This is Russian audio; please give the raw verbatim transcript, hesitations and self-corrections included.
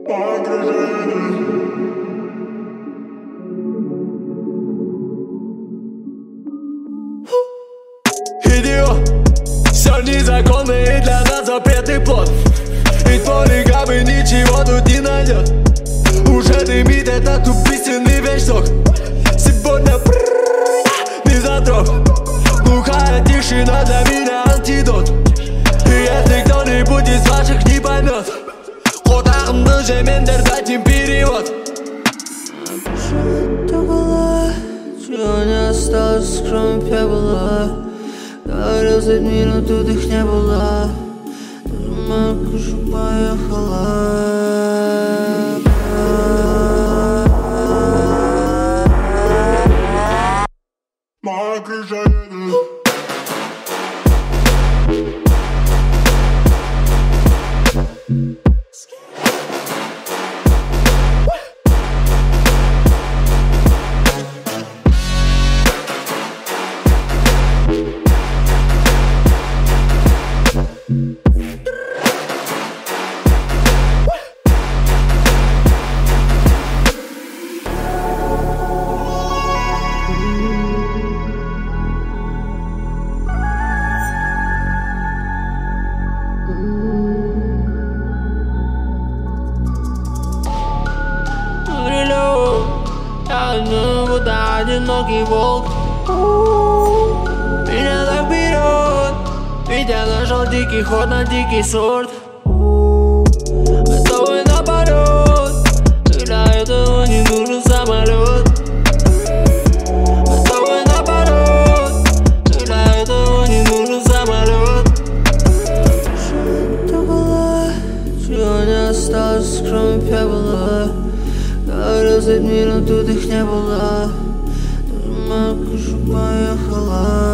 Идиот, все незаконно и для нас запретный плод. И полигамы ничего тут не найдет. Уже дымит этот убийственный вещдок. Сегодня мизантроп. Глухая тишина для меня антидот. И если кто-нибудь из ваших не поймет, Хотағымды жемендер, дайте перевод. Чего не осталось, кроме пепла. Говорил, за минут тут их не было. Моя крыша поехала. Моя крыша едет. Будто одинокий волк. Меня так берет, ведь я нашел дикий ход на дикий сорт. Мы с тобой наоборот, для этого не нужен самолет. Мы с тобой наоборот, для этого не нужен самолет. Что было, чего не осталось, кроме пепла. Говорил, за минут тут их не было. Моя крыша поехала.